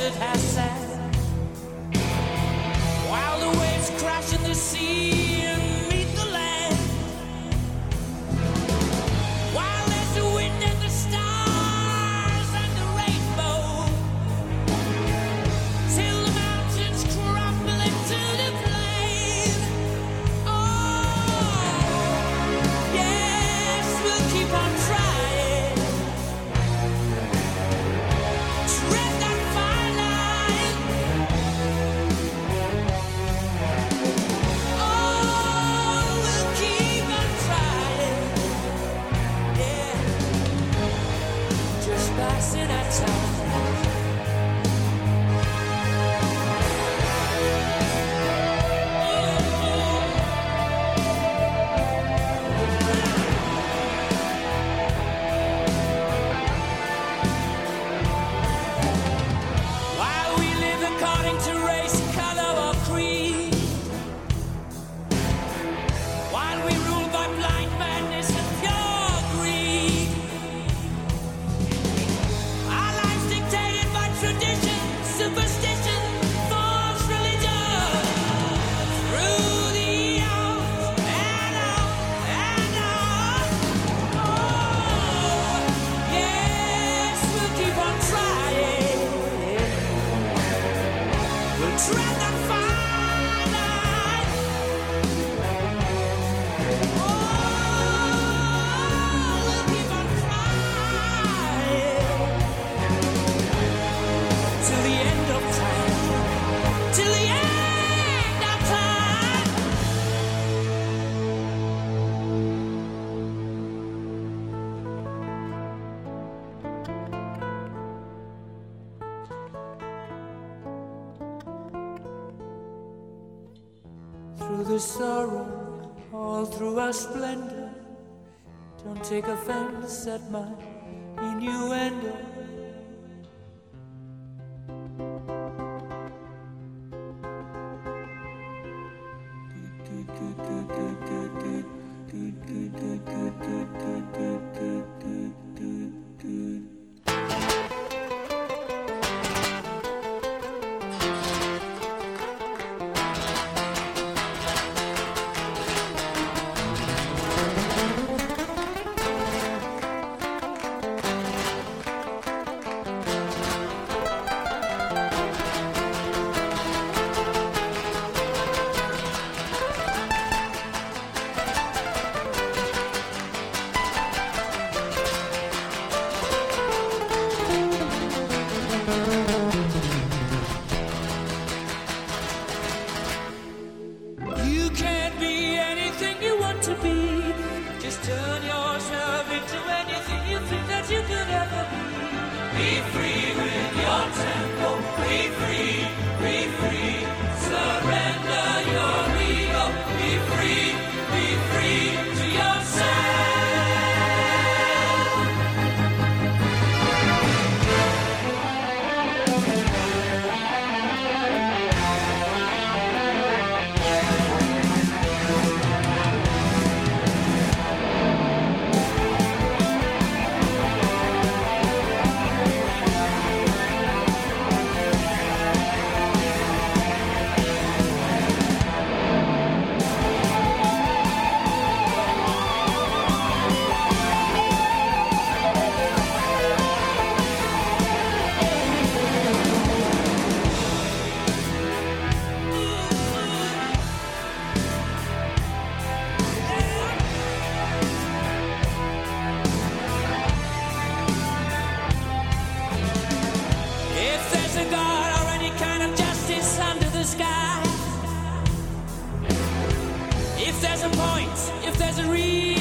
desert has sand, while the waves crash in the sea and meet the land, while there's the wind and the stars and the rainbow, till the mountains crumble into the plain. Oh, yes, we'll keep on trying. Tread that fine line. Oh, we'll keep on trying. Yeah, just passing our time. While we live according to race, color, or creed, while we rule by blind madness and pure greed, our lives dictated by tradition, superstition, false religion, through the hours and on and on. Oh, yes, we'll keep on trying. We'll tread that fine line. Oh, we'll keep on trying till the end of time. Till the end of time. Through the sorrow, all through our splendor, don't take offense at my innuendo. You can't be anything you want to be. Just turn yourself into anything you think that you could ever be. Be free with your tempo. Be free, be free. Surrender your ego. Be free to yourself. If there's a God or any kind of justice under the sky, if there's a point, if there's a reason